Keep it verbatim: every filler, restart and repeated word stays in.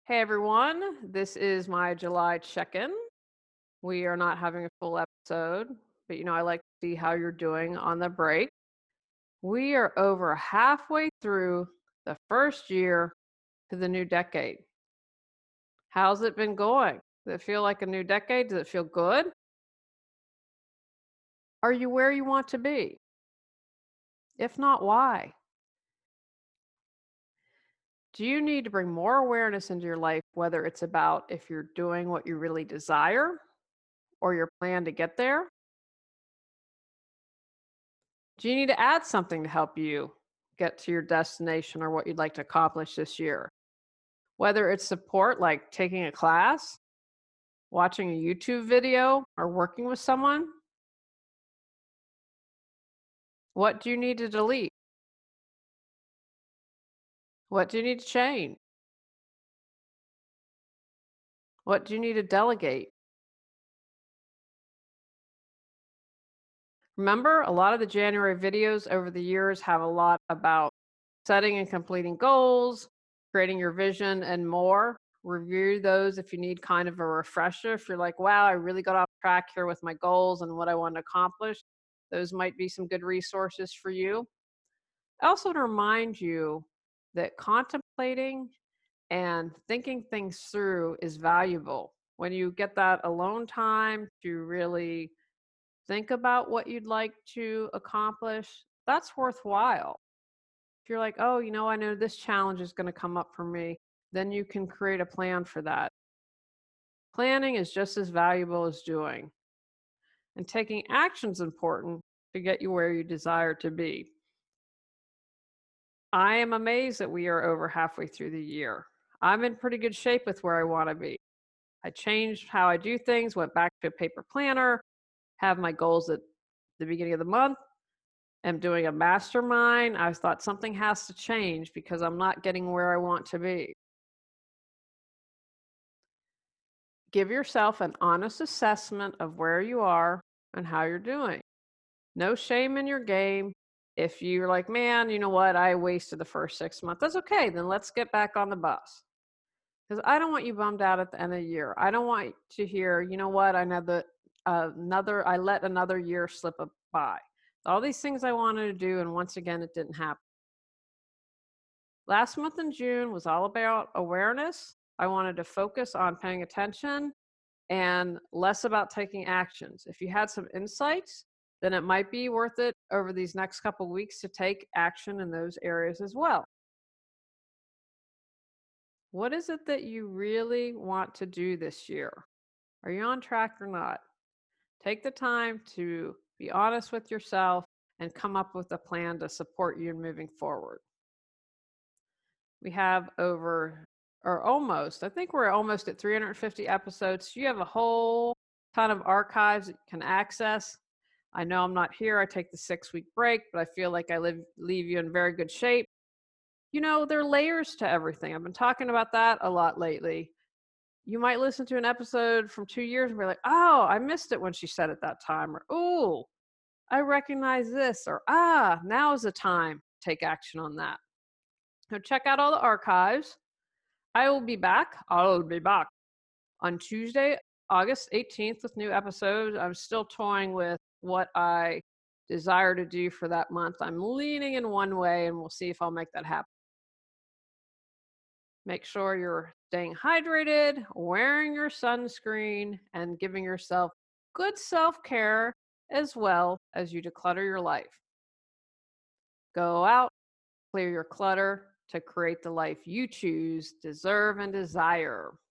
Hey everyone, this is my July check-in. We are not having a full episode, but you know, I like to see how you're doing on the break. We are over halfway through the first year to the new decade. How's it been going? Does it feel like a new decade? Does it feel good? Are you where you want to be? If not, why? Do you need to bring more awareness into your life, whether it's about if you're doing what you really desire or your plan to get there? Do you need to add something to help you get to your destination or what you'd like to accomplish this year? Whether it's support like taking a class, watching a YouTube video, or working with someone, what do you need to delete? What do you need to change? What do you need to delegate? Remember, a lot of the January videos over the years have a lot about setting and completing goals, creating your vision, and more. Review those if you need kind of a refresher. If you're like, wow, I really got off track here with my goals and what I want to accomplish, those might be some good resources for you. Also, to remind you that contemplating and thinking things through is valuable. When you get that alone time to really think about what you'd like to accomplish, that's worthwhile. If you're like, oh, you know, I know this challenge is going to come up for me, then you can create a plan for that. Planning is just as valuable as doing, and taking action is important to get you where you desire to be. I am amazed that we are over halfway through the year. I'm in pretty good shape with where I want to be. I changed how I do things, went back to a paper planner, have my goals at the beginning of the month. Am doing a mastermind. I thought something has to change because I'm not getting where I want to be. Give yourself an honest assessment of where you are and how you're doing. No shame in your game. If you're like, man, you know what? I wasted the first six months. That's okay. Then let's get back on the bus. Because I don't want you bummed out at the end of the year. I don't want to hear, you know what? I know that uh, another, I let another year slip by. All these things I wanted to do, and once again, it didn't happen. Last month in June was all about awareness. I wanted to focus on paying attention and less about taking actions. If you had some insights, then it might be worth it over these next couple weeks to take action in those areas as well. What is it that you really want to do this year? Are you on track or not? Take the time to be honest with yourself and come up with a plan to support you in moving forward. We have over, or almost, I think we're almost at three hundred fifty episodes. You have a whole ton of archives that you can access. I know I'm not here. I take the six week break, but I feel like I live, leave you in very good shape. You know, there are layers to everything. I've been talking about that a lot lately. You might listen to an episode from two years and be like, oh, I missed it when she said it that time. Or, oh, I recognize this. Or, ah, now is the time to take action on that. So check out all the archives. I will be back. I'll be back on Tuesday, August eighteenth with new episodes. I'm still toying with what I desire to do for that month. I'm leaning in one way and we'll see if I'll make that happen. Make sure you're staying hydrated, wearing your sunscreen, and giving yourself good self care as well as you declutter your life. Go out, clear your clutter to create the life you choose, deserve, and desire.